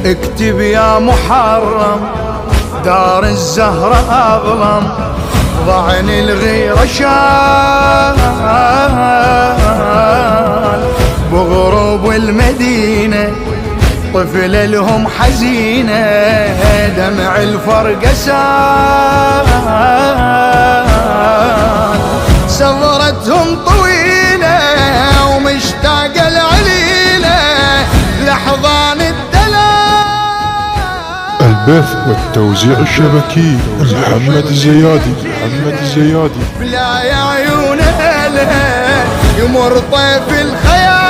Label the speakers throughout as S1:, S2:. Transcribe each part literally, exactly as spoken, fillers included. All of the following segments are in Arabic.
S1: اكتب يا محرم دار الزهرة أظلم، ضعن الغيرة شال بغروب المدينة، طفل لهم حزينة دمع الفرقة سال، سضرتهم طويلة ومشتاقة العليلة لحظان الدلال.
S2: البث والتوزيع الشبكي محمد الزيادي. محمد الزيادي.
S1: بلا يا عيون أهلها يمر طيف الخيال،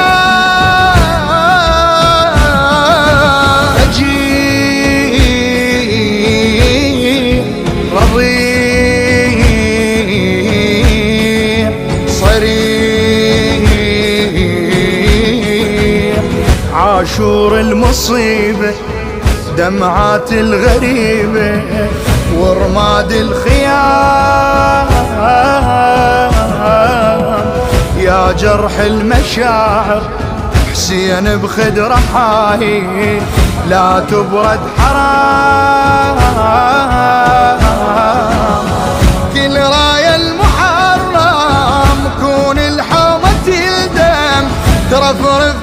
S1: أجيء رضيع صريع، عاشور المصيبة دمعات الغريبة ورماد الخيام، يا جرح المشاعر حسين بخدر حاهي لا تبرد حرام، كل راية المحرم كون الحومة الدم ترفرف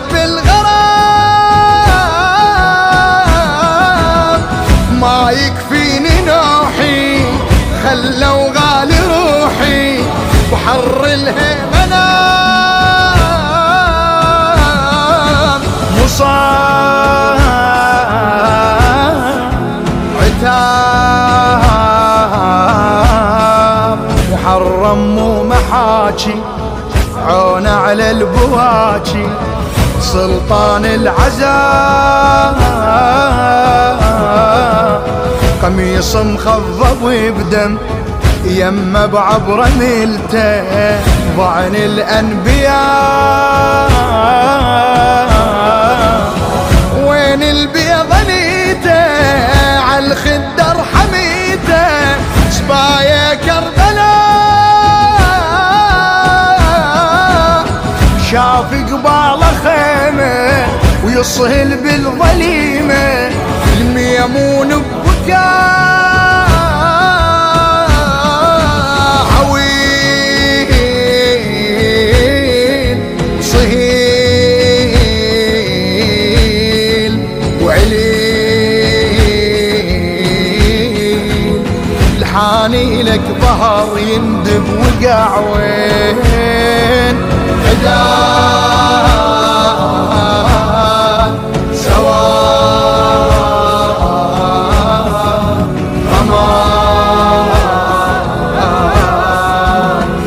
S1: بالغرام، ما يكفيني نوحي خلوا غالي روحي بحر الهيمنام، مصاب عتاب محرم مو محاكي، عون على البواكي سلطان العذاب، قميص مخضب بدم يما بعبره ملته ضعن الأنبياء، وين البيض نيته عالخدر حميته سبايا كربلاء، شاف قباله خيمه ويصهل بالظليمه الميمون ببكاء، عويل صهيل وعليل الحاني لك ظهر يندب وقع وين عداه